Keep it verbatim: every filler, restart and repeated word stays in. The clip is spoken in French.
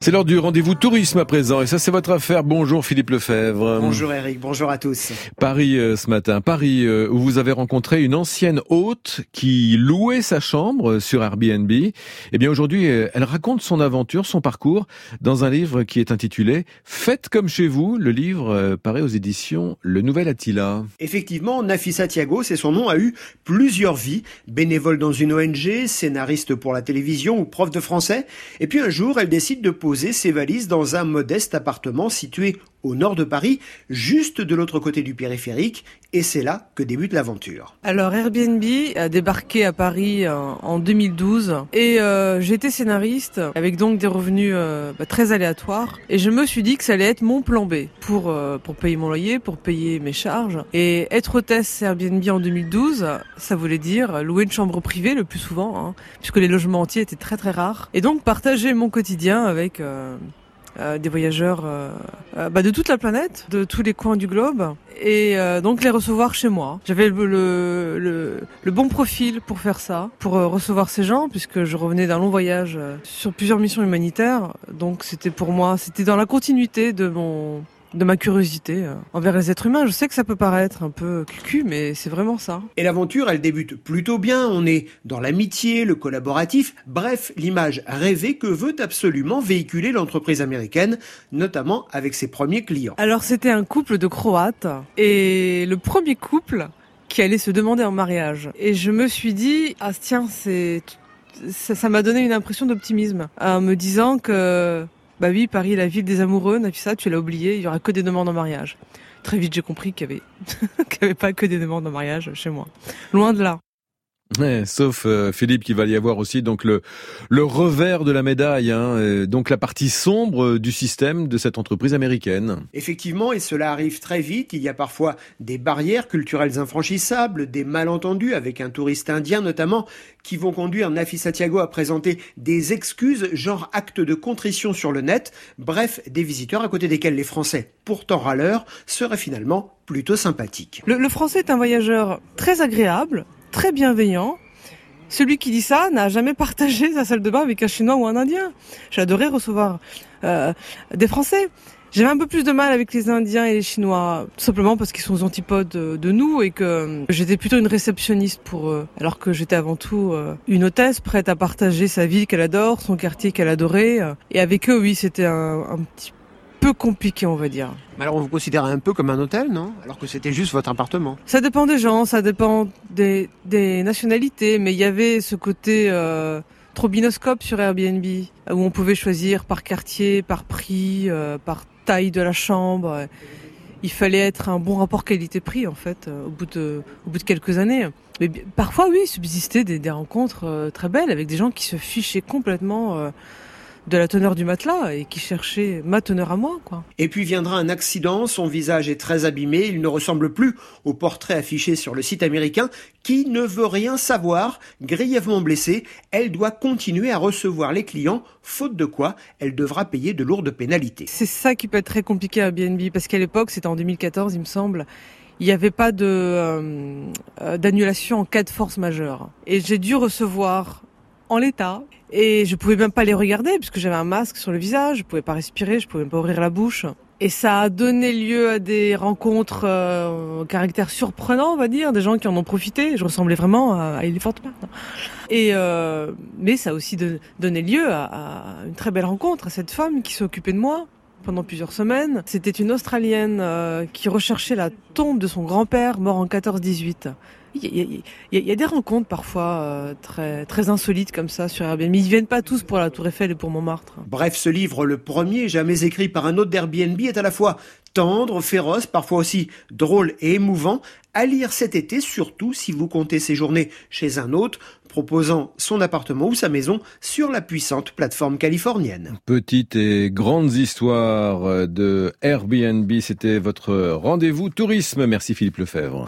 C'est l'heure du rendez-vous tourisme à présent, et ça c'est votre affaire. Bonjour Philippe Lefebvre. Bonjour Eric, bonjour à tous. Paris euh, ce matin, Paris euh, où vous avez rencontré une ancienne hôte qui louait sa chambre sur Airbnb. Eh bien aujourd'hui, euh, elle raconte son aventure, son parcours, dans un livre qui est intitulé « Faites comme chez vous ». Le livre euh, paraît aux éditions Le Nouvel Attila. Effectivement, Nafissa Thiago, c'est son nom, a eu plusieurs vies. Bénévole dans une O N G, scénariste pour la télévision ou prof de français. Et puis un jour, elle décide de poser ses valises dans un modeste appartement situé au nord de Paris, juste de l'autre côté du périphérique, et c'est là que débute l'aventure. Alors Airbnb a débarqué à Paris en, en deux mille douze et euh, j'étais scénariste avec donc des revenus euh, bah, très aléatoires et je me suis dit que ça allait être mon plan B pour euh, pour payer mon loyer, pour payer mes charges. Et être hôtesse Airbnb en deux mille douze, ça voulait dire louer une chambre privée le plus souvent, hein, puisque les logements entiers étaient très très rares, et donc partager mon quotidien avec euh, Euh, des voyageurs euh, euh, bah, de toute la planète, de tous les coins du globe, et euh, donc les recevoir chez moi. J'avais le, le, le, le bon profil pour faire ça, pour euh, recevoir ces gens, puisque je revenais d'un long voyage euh, sur plusieurs missions humanitaires. Donc c'était pour moi, c'était dans la continuité de mon de ma curiosité euh, envers les êtres humains. Je sais que ça peut paraître un peu cucu, mais c'est vraiment ça. Et l'aventure, elle débute plutôt bien. On est dans l'amitié, le collaboratif, bref, l'image rêvée que veut absolument véhiculer l'entreprise américaine, notamment avec ses premiers clients. Alors c'était un couple de Croates, et le premier couple qui allait se demander en mariage. Et je me suis dit, ah tiens, c'est ça, ça m'a donné une impression d'optimisme, en me disant que bah oui, Paris, la ville des amoureux, Nafissa, tu l'as oublié, il y aura que des demandes en mariage. Très vite, j'ai compris qu'il y avait, qu'il y avait pas que des demandes en mariage chez moi. Loin de là. Ouais, sauf euh, Philippe, qu'il va y avoir aussi donc le le revers de la médaille, hein, euh, donc la partie sombre du système de cette entreprise américaine. Effectivement, et cela arrive très vite. Il y a parfois des barrières culturelles infranchissables, des malentendus avec un touriste indien notamment, qui vont conduire Nafissa Thiago à présenter des excuses, genre acte de contrition sur le net. Bref, des visiteurs à côté desquels les Français, pourtant râleurs, seraient finalement plutôt sympathiques. Le, le Français est un voyageur très agréable, très bienveillant. Celui qui dit ça n'a jamais partagé sa salle de bain avec un Chinois ou un Indien. J'adorais recevoir euh, des Français. J'avais un peu plus de mal avec les Indiens et les Chinois, tout simplement parce qu'ils sont aux antipodes de nous et que j'étais plutôt une réceptionniste pour eux, alors que j'étais avant tout une hôtesse prête à partager sa ville qu'elle adore, son quartier qu'elle adorait. Et avec eux, oui, c'était un, un petit peu compliqué, on va dire. Mais alors on vous considère un peu comme un hôtel, non? Alors que c'était juste votre appartement. Ça dépend des gens, ça dépend des, des nationalités, mais il y avait ce côté euh, trobinoscope sur Airbnb, où on pouvait choisir par quartier, par prix, euh, par taille de la chambre. Il fallait être un bon rapport qualité-prix, en fait, au bout de, au bout de quelques années. Mais parfois, oui, subsistaient des, des rencontres euh, très belles avec des gens qui se fichaient complètement euh, de la teneur du matelas et qui cherchait ma teneur à moi, quoi. Et puis viendra un accident, son visage est très abîmé, il ne ressemble plus au portrait affiché sur le site américain, qui ne veut rien savoir. Grièvement blessée, elle doit continuer à recevoir les clients, faute de quoi elle devra payer de lourdes pénalités. C'est ça qui peut être très compliqué à Airbnb, parce qu'à l'époque, c'était en deux mille quatorze, il me semble, il n'y avait pas de euh, euh, d'annulation en cas de force majeure. Et j'ai dû recevoir en l'état, et je pouvais même pas les regarder puisque j'avais un masque sur le visage, je pouvais pas respirer, je pouvais même pas ouvrir la bouche. Et ça a donné lieu à des rencontres euh, au caractère surprenant, on va dire, des gens qui en ont profité. Je ressemblais vraiment à, à Elephant Man. Et euh, mais ça a aussi de, donné lieu à, à une très belle rencontre, à cette femme qui s'est occupée de moi pendant plusieurs semaines. C'était une Australienne euh, qui recherchait la tombe de son grand-père mort en quatorze dix-huit. Il y, y, y, y a des rencontres parfois euh, très très insolites comme ça sur Airbnb. Ils viennent pas tous pour la Tour Eiffel et pour Montmartre. Bref, ce livre, le premier jamais écrit par un hôte d'Airbnb, est à la fois tendre, féroce, parfois aussi drôle et émouvant, à lire cet été, surtout si vous comptez séjourner chez un hôte proposant son appartement ou sa maison sur la puissante plateforme californienne. Petites et grandes histoires de Airbnb, c'était votre rendez-vous tourisme. Merci Philippe Lefebvre.